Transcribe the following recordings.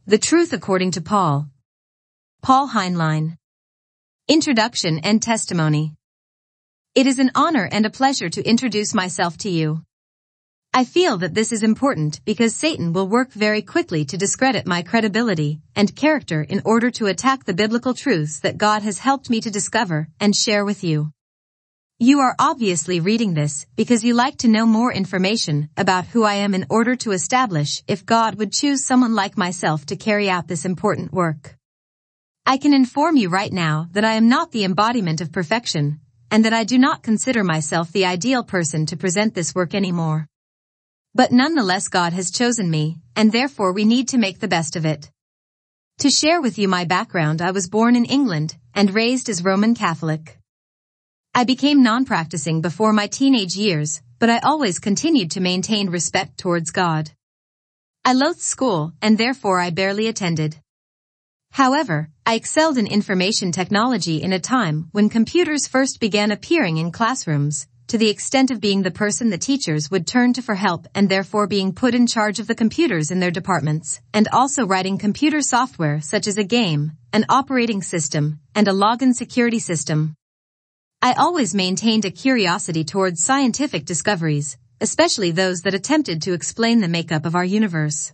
The Truth According to Paul. Paul Heinlein. Introduction and Testimony. It is an honor and a pleasure to introduce myself to you. I feel that this is important because Satan will work very quickly to discredit my credibility and character in order to attack the biblical truths that God has helped me to discover and share with you. You are obviously reading this because you like to know more information about who I am in order to establish if God would choose someone like myself to carry out this important work. I can inform you right now that I am not the embodiment of perfection, and that I do not consider myself the ideal person to present this work anymore. But nonetheless, God has chosen me, and therefore we need to make the best of it. To share with you my background, I was born in England and raised as Roman Catholic. I became non-practicing before my teenage years, but I always continued to maintain respect towards God. I loathed school, and therefore I barely attended. However, I excelled in information technology in a time when computers first began appearing in classrooms, to the extent of being the person the teachers would turn to for help and therefore being put in charge of the computers in their departments, and also writing computer software such as a game, an operating system, and a login security system. I always maintained a curiosity towards scientific discoveries, especially those that attempted to explain the makeup of our universe.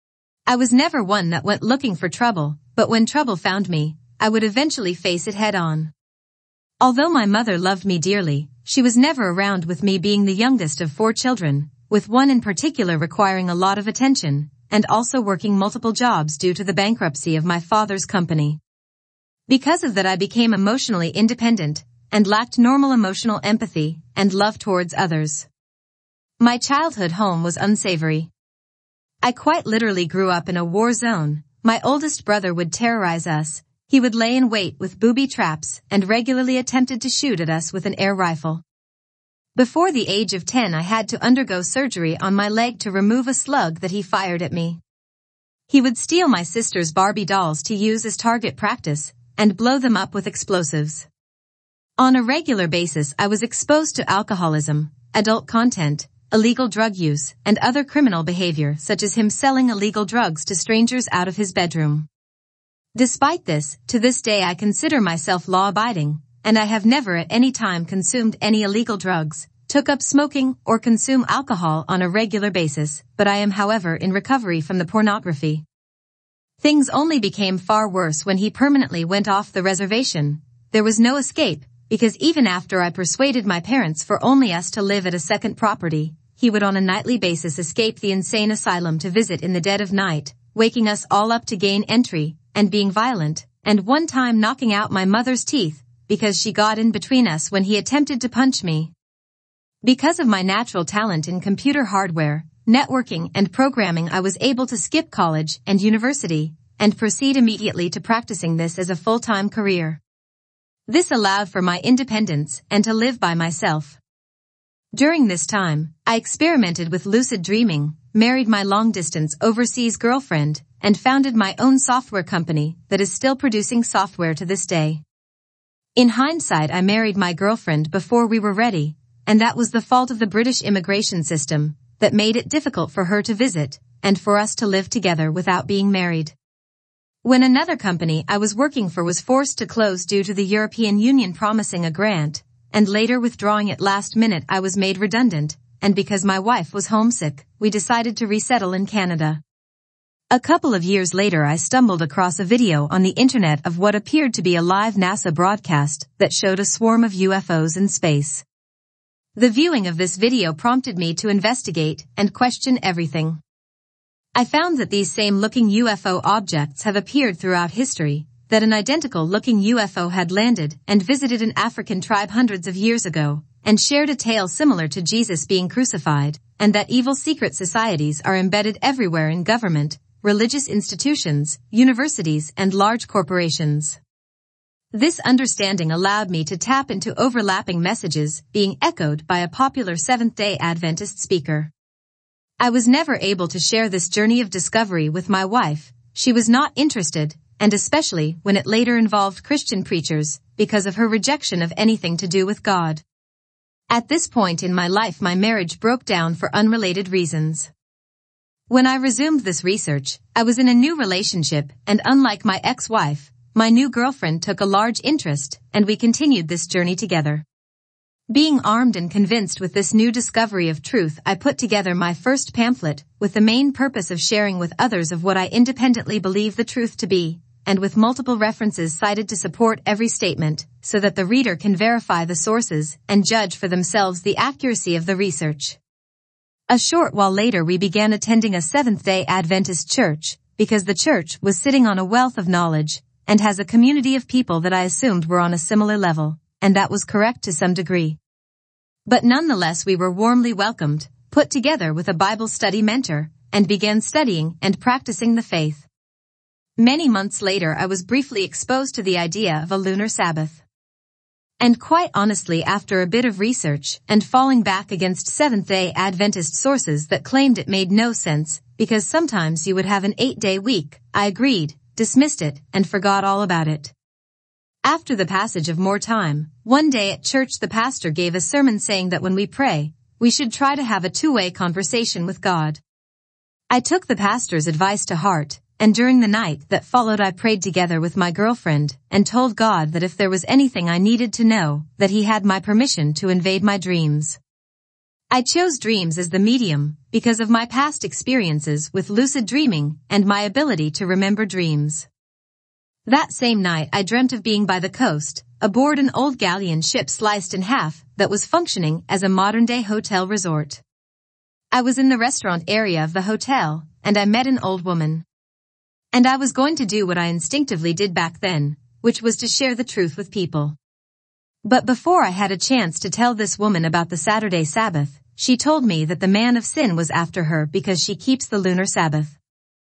I was never one that went looking for trouble, but when trouble found me, I would eventually face it head on. Although my mother loved me dearly, she was never around with me being the youngest of 4 children, with one in particular requiring a lot of attention, and also working multiple jobs due to the bankruptcy of my father's company. Because of that, I became emotionally independent, and lacked normal emotional empathy and love towards others. My childhood home was unsavory. I quite literally grew up in a war zone. My oldest brother would terrorize us. He would lay in wait with booby traps and regularly attempted to shoot at us with an air rifle. Before the age of 10, I had to undergo surgery on my leg to remove a slug that he fired at me. He would steal my sister's Barbie dolls to use as target practice and blow them up with explosives. On a regular basis, I was exposed to alcoholism, adult content, illegal drug use, and other criminal behavior such as him selling illegal drugs to strangers out of his bedroom. Despite this, to this day I consider myself law-abiding, and I have never at any time consumed any illegal drugs, took up smoking, or consume alcohol on a regular basis, but I am however in recovery from the pornography. Things only became far worse when he permanently went off the reservation. There was no escape, because even after I persuaded my parents for only us to live at a second property, he would on a nightly basis escape the insane asylum to visit in the dead of night, waking us all up to gain entry, and being violent, and one time knocking out my mother's teeth, because she got in between us when he attempted to punch me. Because of my natural talent in computer hardware, networking, and programming, I was able to skip college and university, and proceed immediately to practicing this as a full-time career. This allowed for my independence and to live by myself. During this time, I experimented with lucid dreaming, married my long-distance overseas girlfriend, and founded my own software company that is still producing software to this day. In hindsight, I married my girlfriend before we were ready, and that was the fault of the British immigration system that made it difficult for her to visit and for us to live together without being married. When another company I was working for was forced to close due to the European Union promising a grant, and later withdrawing at last minute, I was made redundant, and because my wife was homesick, we decided to resettle in Canada. A couple of years later, I stumbled across a video on the internet of what appeared to be a live NASA broadcast that showed a swarm of UFOs in space. The viewing of this video prompted me to investigate and question everything. I found that these same-looking UFO objects have appeared throughout history, that an identical-looking UFO had landed and visited an African tribe hundreds of years ago, and shared a tale similar to Jesus being crucified, and that evil secret societies are embedded everywhere in government, religious institutions, universities, and large corporations. This understanding allowed me to tap into overlapping messages being echoed by a popular Seventh-day Adventist speaker. I was never able to share this journey of discovery with my wife. She was not interested, and especially when it later involved Christian preachers, because of her rejection of anything to do with God. At this point in my life, my marriage broke down for unrelated reasons. When I resumed this research, I was in a new relationship, and unlike my ex-wife, my new girlfriend took a large interest, and we continued this journey together. Being armed and convinced with this new discovery of truth, I put together my first pamphlet, with the main purpose of sharing with others of what I independently believe the truth to be, and with multiple references cited to support every statement, so that the reader can verify the sources and judge for themselves the accuracy of the research. A short while later we began attending a Seventh-day Adventist church, because the church was sitting on a wealth of knowledge, and has a community of people that I assumed were on a similar level, and that was correct to some degree. But nonetheless we were warmly welcomed, put together with a Bible study mentor, and began studying and practicing the faith. Many months later I was briefly exposed to the idea of a lunar Sabbath. And quite honestly, after a bit of research and falling back against Seventh-day Adventist sources that claimed it made no sense, because sometimes you would have an 8-day week, I agreed, dismissed it, and forgot all about it. After the passage of more time, one day at church the pastor gave a sermon saying that when we pray, we should try to have a two-way conversation with God. I took the pastor's advice to heart, and during the night that followed I prayed together with my girlfriend and told God that if there was anything I needed to know, that He had my permission to invade my dreams. I chose dreams as the medium because of my past experiences with lucid dreaming and my ability to remember dreams. That same night I dreamt of being by the coast, aboard an old galleon ship sliced in half that was functioning as a modern-day hotel resort. I was in the restaurant area of the hotel, and I met an old woman. And I was going to do what I instinctively did back then, which was to share the truth with people. But before I had a chance to tell this woman about the Saturday Sabbath, she told me that the man of sin was after her because she keeps the lunar Sabbath.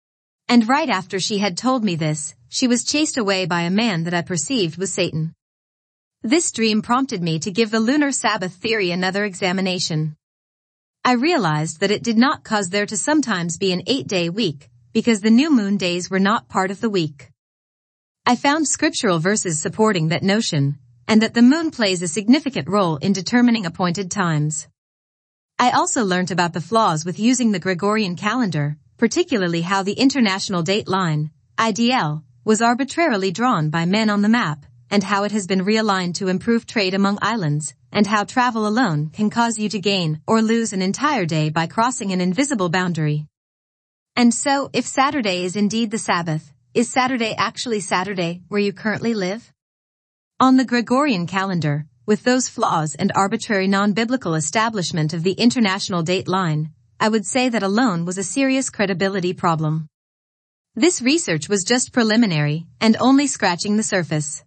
And right after she had told me this, she was chased away by a man that I perceived was Satan. This dream prompted me to give the lunar Sabbath theory another examination. I realized that it did not cause there to sometimes be an 8-day week, because the new moon days were not part of the week. I found scriptural verses supporting that notion, and that the moon plays a significant role in determining appointed times. I also learnt about the flaws with using the Gregorian calendar, particularly how the International Date Line, IDL, was arbitrarily drawn by men on the map, and how it has been realigned to improve trade among islands, and how travel alone can cause you to gain or lose an entire day by crossing an invisible boundary. And so, if Saturday is indeed the Sabbath, is Saturday actually Saturday where you currently live? On the Gregorian calendar, with those flaws and arbitrary non-biblical establishment of the International Date Line, I would say that alone was a serious credibility problem. This research was just preliminary and only scratching the surface.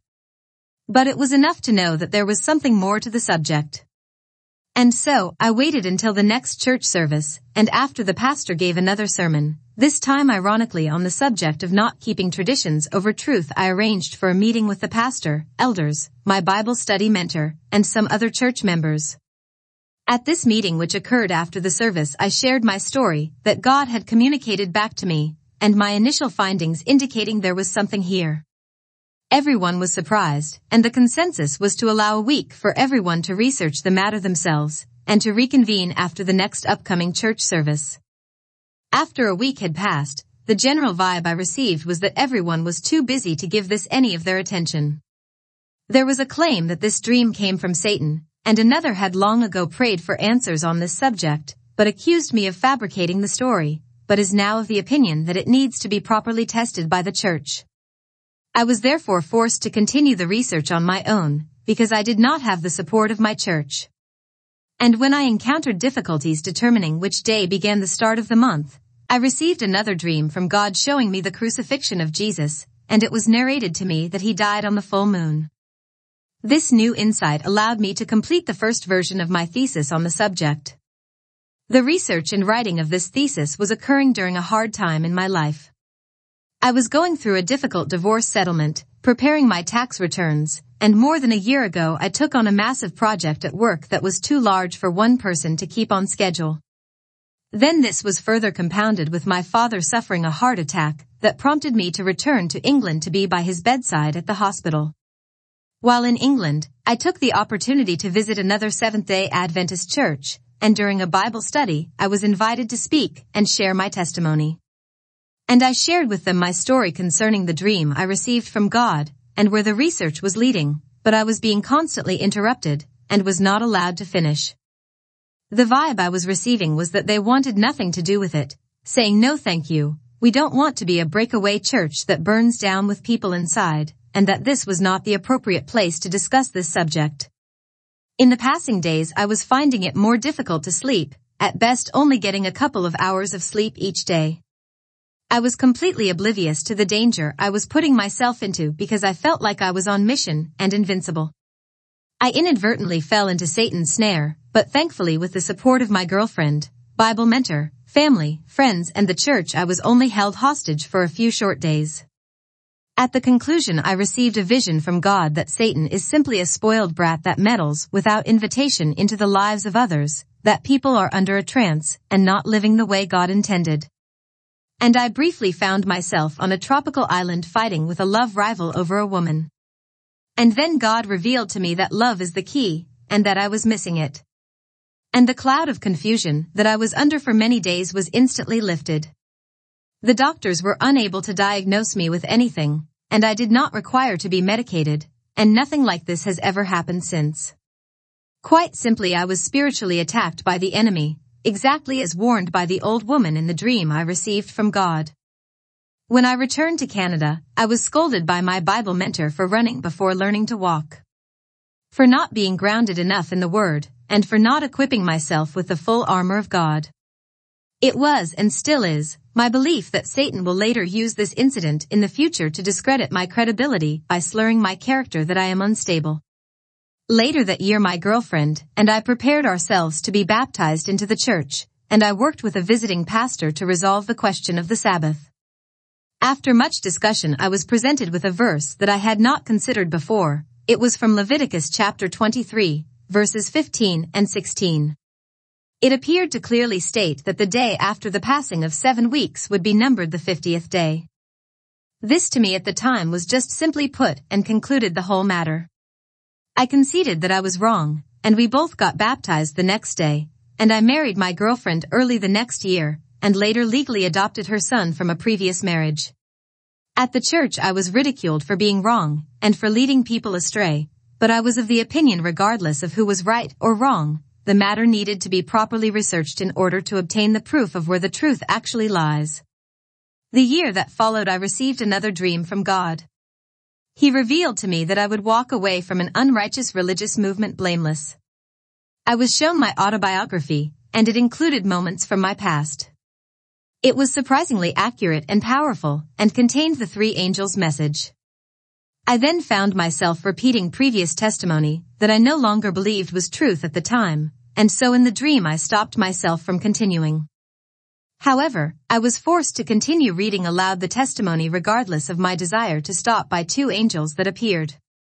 But it was enough to know that there was something more to the subject. And so, I waited until the next church service, and after the pastor gave another sermon, this time ironically on the subject of not keeping traditions over truth, I arranged for a meeting with the pastor, elders, my Bible study mentor, and some other church members. At this meeting, which occurred after the service, I shared my story that God had communicated back to me, and my initial findings indicating there was something here. Everyone was surprised, and the consensus was to allow a week for everyone to research the matter themselves, and to reconvene after the next upcoming church service. After a week had passed, the general vibe I received was that everyone was too busy to give this any of their attention. There was a claim that this dream came from Satan, and another had long ago prayed for answers on this subject, but accused me of fabricating the story, but is now of the opinion that it needs to be properly tested by the church. I was therefore forced to continue the research on my own, because I did not have the support of my church. And when I encountered difficulties determining which day began the start of the month, I received another dream from God showing me the crucifixion of Jesus, and it was narrated to me that He died on the full moon. This new insight allowed me to complete the first version of my thesis on the subject. The research and writing of this thesis was occurring during a hard time in my life. I was going through a difficult divorce settlement, preparing my tax returns, and more than a year ago I took on a massive project at work that was too large for one person to keep on schedule. Then this was further compounded with my father suffering a heart attack that prompted me to return to England to be by his bedside at the hospital. While in England, I took the opportunity to visit another Seventh-day Adventist church, and during a Bible study, I was invited to speak and share my testimony. And I shared with them my story concerning the dream I received from God, and where the research was leading, but I was being constantly interrupted, and was not allowed to finish. The vibe I was receiving was that they wanted nothing to do with it, saying no thank you, we don't want to be a breakaway church that burns down with people inside, and that this was not the appropriate place to discuss this subject. In the passing days I was finding it more difficult to sleep, at best only getting a couple of hours of sleep each day. I was completely oblivious to the danger I was putting myself into because I felt like I was on mission and invincible. I inadvertently fell into Satan's snare, but thankfully with the support of my girlfriend, Bible mentor, family, friends and the church I was only held hostage for a few short days. At the conclusion I received a vision from God that Satan is simply a spoiled brat that meddles without invitation into the lives of others, that people are under a trance and not living the way God intended. And I briefly found myself on a tropical island fighting with a love rival over a woman. And then God revealed to me that love is the key, and that I was missing it. And the cloud of confusion that I was under for many days was instantly lifted. The doctors were unable to diagnose me with anything, and I did not require to be medicated, and nothing like this has ever happened since. Quite simply I was spiritually attacked by the enemy, exactly as warned by the old woman in the dream I received from God. When I returned to Canada, I was scolded by my Bible mentor for running before learning to walk. For not being grounded enough in the Word, and for not equipping myself with the full armor of God. It was, and still is, my belief that Satan will later use this incident in the future to discredit my credibility by slurring my character that I am unstable. Later that year my girlfriend and I prepared ourselves to be baptized into the church, and I worked with a visiting pastor to resolve the question of the Sabbath. After much discussion I was presented with a verse that I had not considered before. It was from Leviticus chapter 23, verses 15 and 16. It appeared to clearly state that the day after the passing of 7 weeks would be numbered the 50th day. This to me at the time was just simply put and concluded the whole matter. I conceded that I was wrong, and we both got baptized the next day, and I married my girlfriend early the next year, and later legally adopted her son from a previous marriage. At the church I was ridiculed for being wrong, and for leading people astray, but I was of the opinion regardless of who was right or wrong, the matter needed to be properly researched in order to obtain the proof of where the truth actually lies. The year that followed I received another dream from God. He revealed to me that I would walk away from an unrighteous religious movement blameless. I was shown my autobiography, and it included moments from my past. It was surprisingly accurate and powerful, and contained the 3 angels' message. I then found myself repeating previous testimony that I no longer believed was truth at the time, and so in the dream I stopped myself from continuing. However, I was forced to continue reading aloud the testimony regardless of my desire to stop by 2 angels that appeared.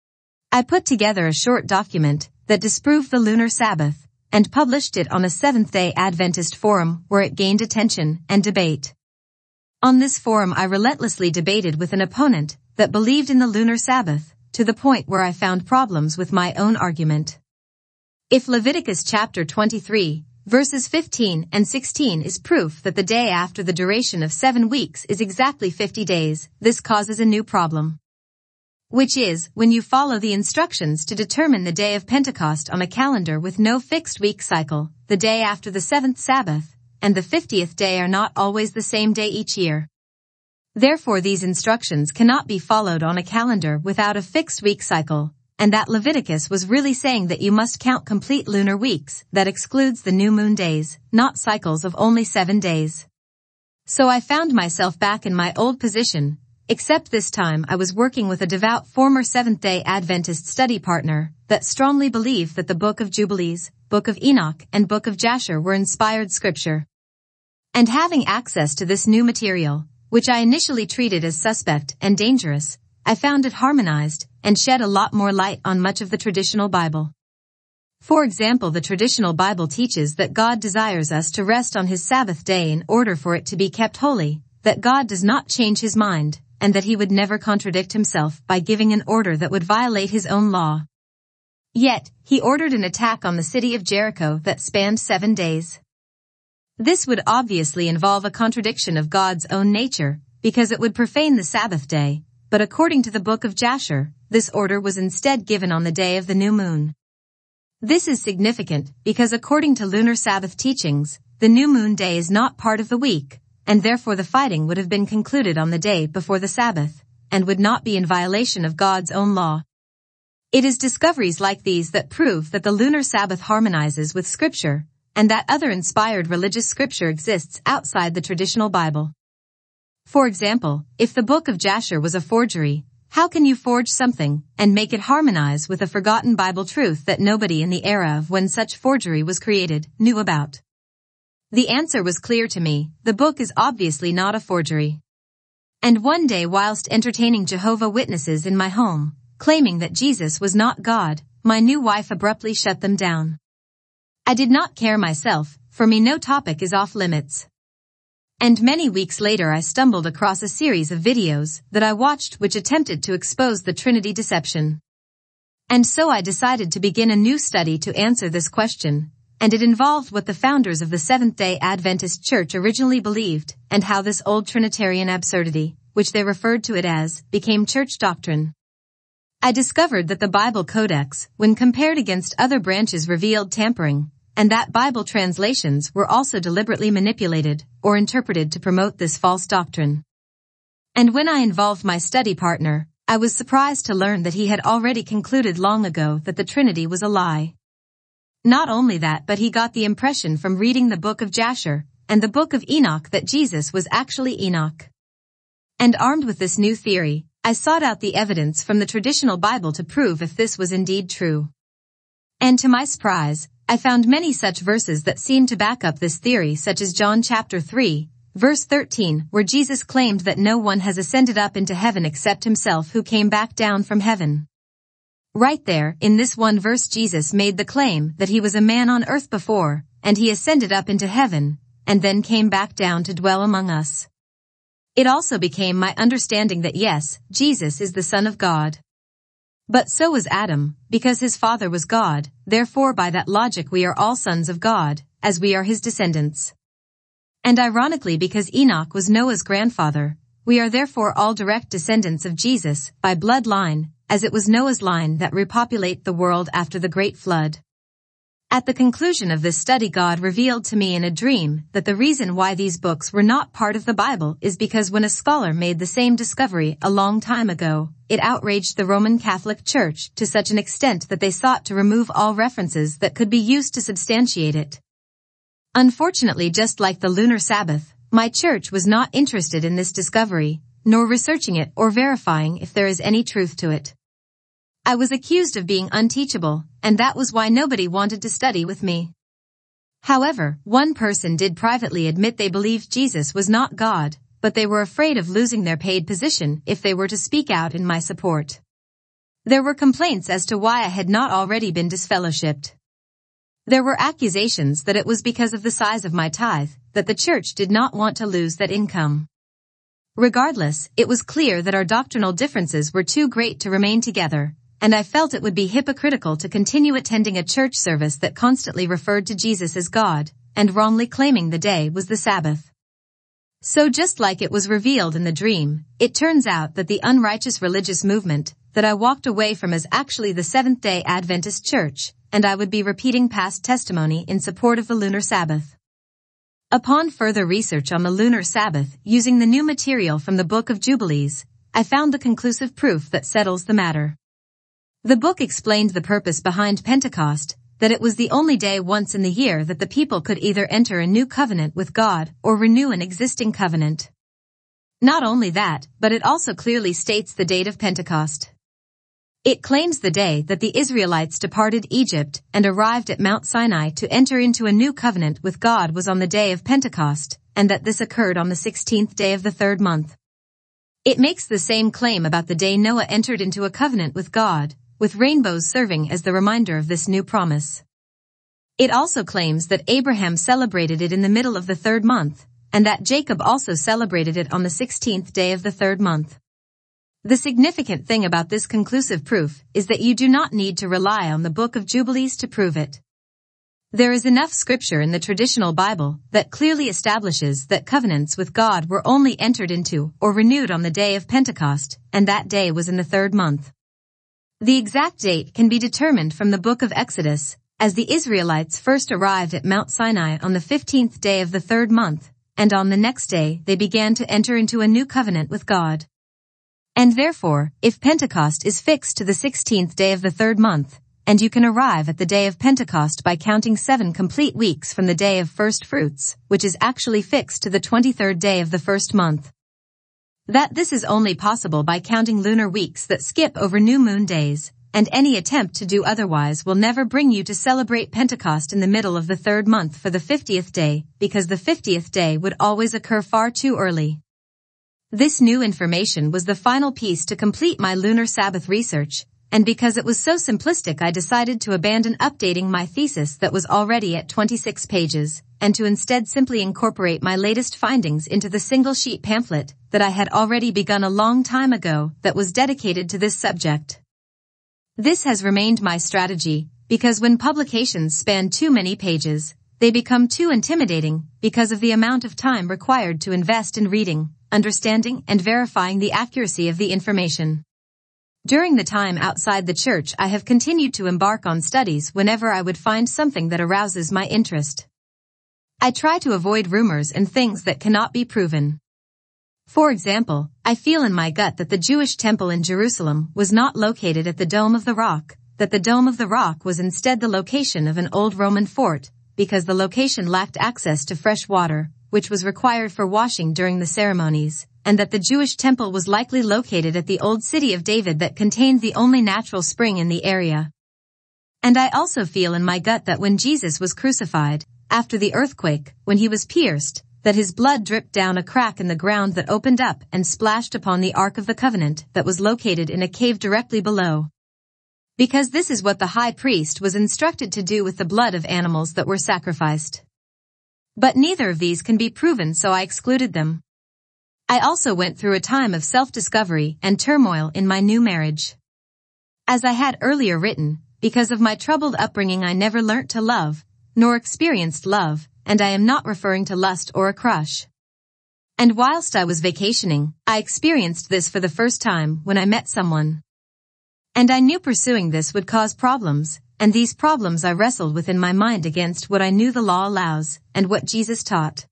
I put together a short document that disproved the lunar Sabbath, and published it on a Seventh-day Adventist forum where it gained attention and debate. On this forum I relentlessly debated with an opponent that believed in the lunar Sabbath, to the point where I found problems with my own argument. If Leviticus chapter 23, verses 15 and 16 is proof that the day after the duration of 7 weeks is exactly 50 days, this causes a new problem. Which is, when you follow the instructions to determine the day of Pentecost on a calendar with no fixed week cycle, the day after the 7th Sabbath, and the 50th day are not always the same day each year. Therefore these instructions cannot be followed on a calendar without a fixed week cycle, and that Leviticus was really saying that you must count complete lunar weeks, that excludes the new moon days, not cycles of only 7 days. So I found myself back in my old position, except this time I was working with a devout former Seventh-day Adventist study partner that strongly believed that the Book of Jubilees, Book of Enoch, and Book of Jasher were inspired scripture. And having access to this new material, which I initially treated as suspect and dangerous, I found it harmonized and shed a lot more light on much of the traditional Bible. For example, the traditional Bible teaches that God desires us to rest on His Sabbath day in order for it to be kept holy, that God does not change His mind, and that He would never contradict Himself by giving an order that would violate His own law. Yet, he ordered an attack on the city of Jericho that spanned 7 days. This would obviously involve a contradiction of God's own nature, because it would profane the Sabbath day, but according to the book of Jasher, this order was instead given on the day of the new moon. This is significant because according to lunar Sabbath teachings, the new moon day is not part of the week, and therefore the fighting would have been concluded on the day before the Sabbath, and would not be in violation of God's own law. It is discoveries like these that prove that the lunar Sabbath harmonizes with Scripture, and that other inspired religious scripture exists outside the traditional Bible. For example, if the book of Jasher was a forgery, how can you forge something and make it harmonize with a forgotten Bible truth that nobody in the era of when such forgery was created knew about? The answer was clear to me: the book is obviously not a forgery. And one day, whilst entertaining Jehovah's Witnesses in my home, claiming that Jesus was not God, my new wife abruptly shut them down. I did not care myself, for me no topic is off limits. And many weeks later I stumbled across a series of videos that I watched which attempted to expose the Trinity deception. And so I decided to begin a new study to answer this question, and it involved what the founders of the Seventh-day Adventist Church originally believed, and how this old Trinitarian absurdity, which they referred to it as, became church doctrine. I discovered that the Bible Codex, when compared against other branches, revealed tampering, and that Bible translations were also deliberately manipulated or interpreted to promote this false doctrine. And when I involved my study partner, I was surprised to learn that he had already concluded long ago that the Trinity was a lie. Not only that, but he got the impression from reading the book of Jasher and the book of Enoch that Jesus was actually Enoch. And armed with this new theory, I sought out the evidence from the traditional Bible to prove if this was indeed true. And to my surprise, I found many such verses that seemed to back up this theory, such as John chapter 3, verse 13, where Jesus claimed that no one has ascended up into heaven except himself who came back down from heaven. Right there, in this one verse, Jesus made the claim that he was a man on earth before, and he ascended up into heaven, and then came back down to dwell among us. It also became my understanding that yes, Jesus is the Son of God. But so was Adam, because his father was God, therefore by that logic we are all sons of God, as we are his descendants. And ironically, because Enoch was Noah's grandfather, we are therefore all direct descendants of Jesus, by bloodline, as it was Noah's line that repopulate the world after the great flood. At the conclusion of this study, God revealed to me in a dream that the reason why these books were not part of the Bible is because when a scholar made the same discovery a long time ago, it outraged the Roman Catholic Church to such an extent that they sought to remove all references that could be used to substantiate it. Unfortunately, just like the lunar Sabbath, my church was not interested in this discovery, nor researching it or verifying if there is any truth to it. I was accused of being unteachable, and that was why nobody wanted to study with me. However, one person did privately admit they believed Jesus was not God, but they were afraid of losing their paid position if they were to speak out in my support. There were complaints as to why I had not already been disfellowshipped. There were accusations that it was because of the size of my tithe, that the church did not want to lose that income. Regardless, it was clear that our doctrinal differences were too great to remain together, and I felt it would be hypocritical to continue attending a church service that constantly referred to Jesus as God, and wrongly claiming the day was the Sabbath. So just like it was revealed in the dream, it turns out that the unrighteous religious movement that I walked away from is actually the Seventh-day Adventist Church, and I would be repeating past testimony in support of the lunar Sabbath. Upon further research on the lunar Sabbath using the new material from the Book of Jubilees, I found the conclusive proof that settles the matter. The book explained the purpose behind Pentecost, that it was the only day once in the year that the people could either enter a new covenant with God or renew an existing covenant. Not only that, but it also clearly states the date of Pentecost. It claims the day that the Israelites departed Egypt and arrived at Mount Sinai to enter into a new covenant with God was on the day of Pentecost, and that this occurred on the 16th day of the 3rd month. It makes the same claim about the day Noah entered into a covenant with God, with rainbows serving as the reminder of this new promise. It also claims that Abraham celebrated it in the middle of the 3rd month, and that Jacob also celebrated it on the 16th day of the 3rd month. The significant thing about this conclusive proof is that you do not need to rely on the Book of Jubilees to prove it. There is enough scripture in the traditional Bible that clearly establishes that covenants with God were only entered into or renewed on the day of Pentecost, and that day was in the 3rd month. The exact date can be determined from the book of Exodus, as the Israelites first arrived at Mount Sinai on the 15th day of the 3rd month, and on the next day they began to enter into a new covenant with God. And therefore, if Pentecost is fixed to the 16th day of the 3rd month, and you can arrive at the day of Pentecost by counting 7 complete weeks from the day of first fruits, which is actually fixed to the 23rd day of the 1st month. That this is only possible by counting lunar weeks that skip over new moon days, and any attempt to do otherwise will never bring you to celebrate Pentecost in the middle of the 3rd month for the 50th day, because the 50th day would always occur far too early. This new information was the final piece to complete my lunar Sabbath research, and because it was so simplistic I decided to abandon updating my thesis that was already at 26 pages, and to instead simply incorporate my latest findings into the single-sheet pamphlet that I had already begun a long time ago that was dedicated to this subject. This has remained my strategy, because when publications span too many pages, they become too intimidating because of the amount of time required to invest in reading, understanding, and verifying the accuracy of the information. During the time outside the church I have continued to embark on studies whenever I would find something that arouses my interest. I try to avoid rumors and things that cannot be proven. For example, I feel in my gut that the Jewish temple in Jerusalem was not located at the Dome of the Rock, that the Dome of the Rock was instead the location of an old Roman fort, because the location lacked access to fresh water, which was required for washing during the ceremonies, and that the Jewish temple was likely located at the old city of David that contained the only natural spring in the area. And I also feel in my gut that when Jesus was crucified, after the earthquake, when he was pierced, that his blood dripped down a crack in the ground that opened up and splashed upon the Ark of the Covenant that was located in a cave directly below. Because this is what the high priest was instructed to do with the blood of animals that were sacrificed. But neither of these can be proven, so I excluded them. I also went through a time of self-discovery and turmoil in my new marriage. As I had earlier written, because of my troubled upbringing I never learnt to love, nor experienced love, and I am not referring to lust or a crush. And whilst I was vacationing, I experienced this for the first time when I met someone. And I knew pursuing this would cause problems, and these problems I wrestled with in my mind against what I knew the law allows, and what Jesus taught.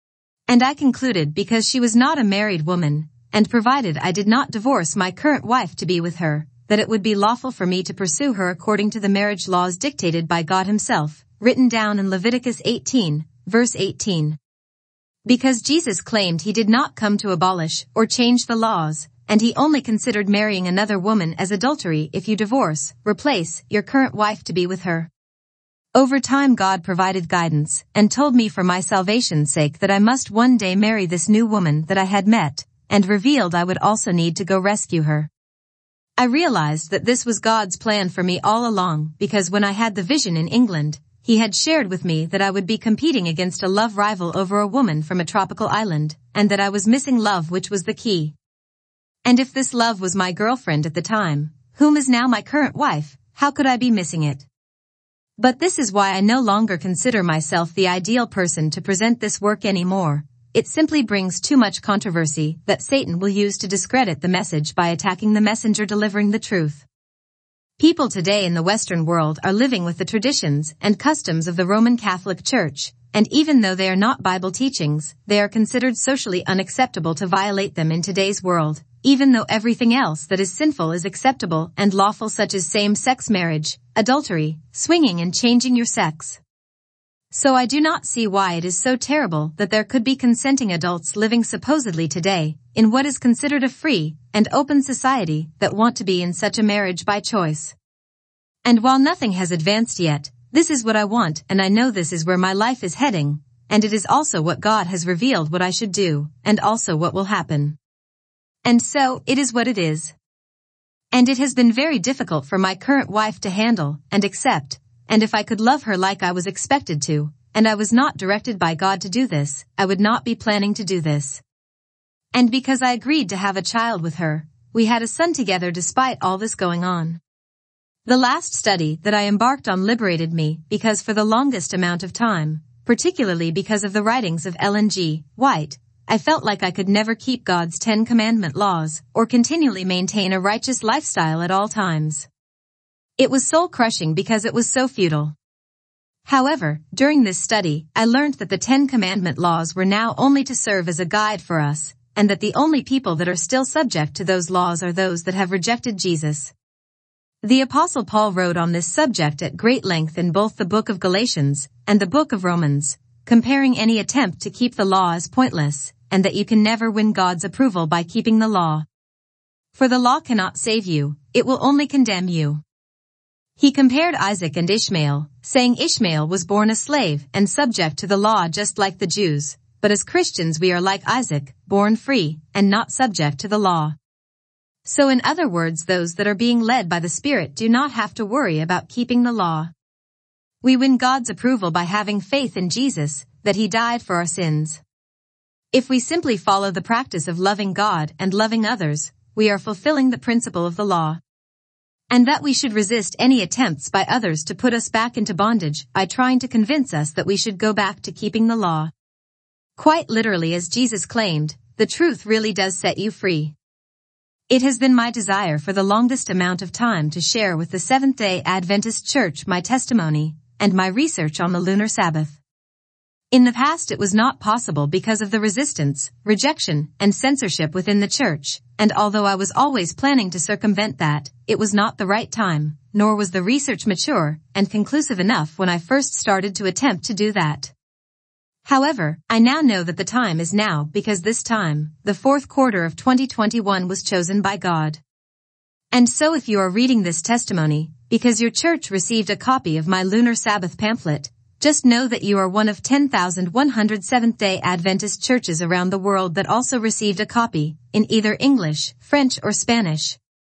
And I concluded because she was not a married woman, and provided I did not divorce my current wife to be with her, that it would be lawful for me to pursue her according to the marriage laws dictated by God himself, written down in Leviticus 18, verse 18. Because Jesus claimed he did not come to abolish or change the laws, and he only considered marrying another woman as adultery if you replace your current wife to be with her. Over time God provided guidance and told me for my salvation's sake that I must one day marry this new woman that I had met, and revealed I would also need to go rescue her. I realized that this was God's plan for me all along because when I had the vision in England, he had shared with me that I would be competing against a love rival over a woman from a tropical island, and that I was missing love, which was the key. And if this love was my girlfriend at the time, whom is now my current wife, how could I be missing it? But this is why I no longer consider myself the ideal person to present this work anymore. It simply brings too much controversy that Satan will use to discredit the message by attacking the messenger delivering the truth. People today in the Western world are living with the traditions and customs of the Roman Catholic Church, and even though they are not Bible teachings, they are considered socially unacceptable to violate them in today's world, even though everything else that is sinful is acceptable and lawful, such as same-sex marriage, adultery, swinging, and changing your sex. So I do not see why it is so terrible that there could be consenting adults living supposedly today, in what is considered a free and open society, that want to be in such a marriage by choice. And while nothing has advanced yet, this is what I want, and I know this is where my life is heading, and it is also what God has revealed what I should do, and also what will happen. And so, it is what it is. And it has been very difficult for my current wife to handle and accept, and if I could love her like I was expected to, and I was not directed by God to do this, I would not be planning to do this. And because I agreed to have a child with her, we had a son together despite all this going on. The last study that I embarked on liberated me because for the longest amount of time, particularly because of the writings of Ellen G. White, I felt like I could never keep God's 10 Commandment laws or continually maintain a righteous lifestyle at all times. It was soul-crushing because it was so futile. However, during this study, I learned that the 10 Commandment laws were now only to serve as a guide for us, and that the only people that are still subject to those laws are those that have rejected Jesus. The Apostle Paul wrote on this subject at great length in both the book of Galatians and the book of Romans, comparing any attempt to keep the law as pointless, and that you can never win God's approval by keeping the law. For the law cannot save you, it will only condemn you. He compared Isaac and Ishmael, saying Ishmael was born a slave and subject to the law just like the Jews, but as Christians we are like Isaac, born free, and not subject to the law. So in other words, those that are being led by the Spirit do not have to worry about keeping the law. We win God's approval by having faith in Jesus, that He died for our sins. If we simply follow the practice of loving God and loving others, we are fulfilling the principle of the law. And that we should resist any attempts by others to put us back into bondage by trying to convince us that we should go back to keeping the law. Quite literally, as Jesus claimed, the truth really does set you free. It has been my desire for the longest amount of time to share with the Seventh-day Adventist Church my testimony and my research on the lunar Sabbath. In the past it was not possible because of the resistance, rejection, and censorship within the church, and although I was always planning to circumvent that, it was not the right time, nor was the research mature and conclusive enough when I first started to attempt to do that. However, I now know that the time is now because this time, the fourth quarter of 2021 was chosen by God. And so if you are reading this testimony, because your church received a copy of my Lunar Sabbath pamphlet, just know that you are one of 10,100 Seventh-day Adventist churches around the world that also received a copy, in either English, French or Spanish.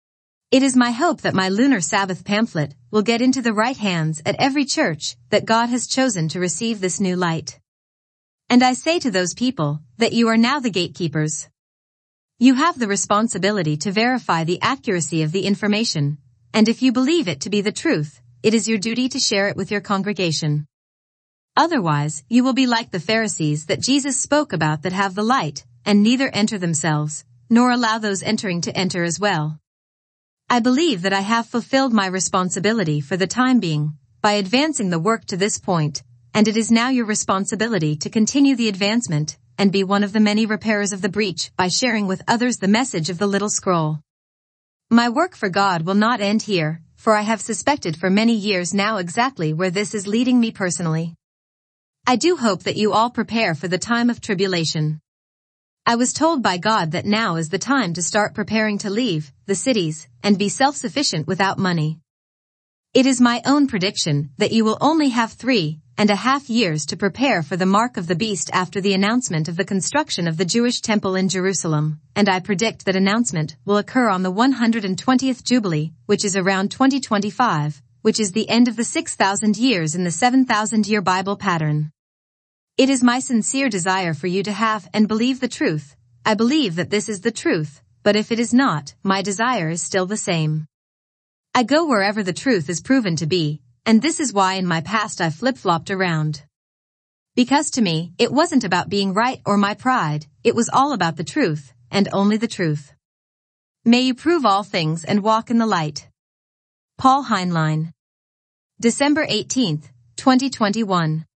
It is my hope that my Lunar Sabbath pamphlet will get into the right hands at every church that God has chosen to receive this new light. And I say to those people that you are now the gatekeepers. You have the responsibility to verify the accuracy of the information, and if you believe it to be the truth, it is your duty to share it with your congregation. Otherwise, you will be like the Pharisees that Jesus spoke about that have the light, and neither enter themselves, nor allow those entering to enter as well. I believe that I have fulfilled my responsibility for the time being, by advancing the work to this point, and it is now your responsibility to continue the advancement, and be one of the many repairers of the breach by sharing with others the message of the little scroll. My work for God will not end here, for I have suspected for many years now exactly where this is leading me personally. I do hope that you all prepare for the time of tribulation. I was told by God that now is the time to start preparing to leave the cities and be self-sufficient without money. It is my own prediction that you will only have 3.5 years to prepare for the mark of the beast after the announcement of the construction of the Jewish temple in Jerusalem, and I predict that announcement will occur on the 120th Jubilee, which is around 2025, which is the end of the 6,000 years in the 7,000-year Bible pattern. It is my sincere desire for you to have and believe the truth. I believe that this is the truth, but if it is not, my desire is still the same. I go wherever the truth is proven to be, and this is why in my past I flip-flopped around. Because to me, it wasn't about being right or my pride, it was all about the truth, and only the truth. May you prove all things and walk in the light. Paul Heinlein. December 18, 2021.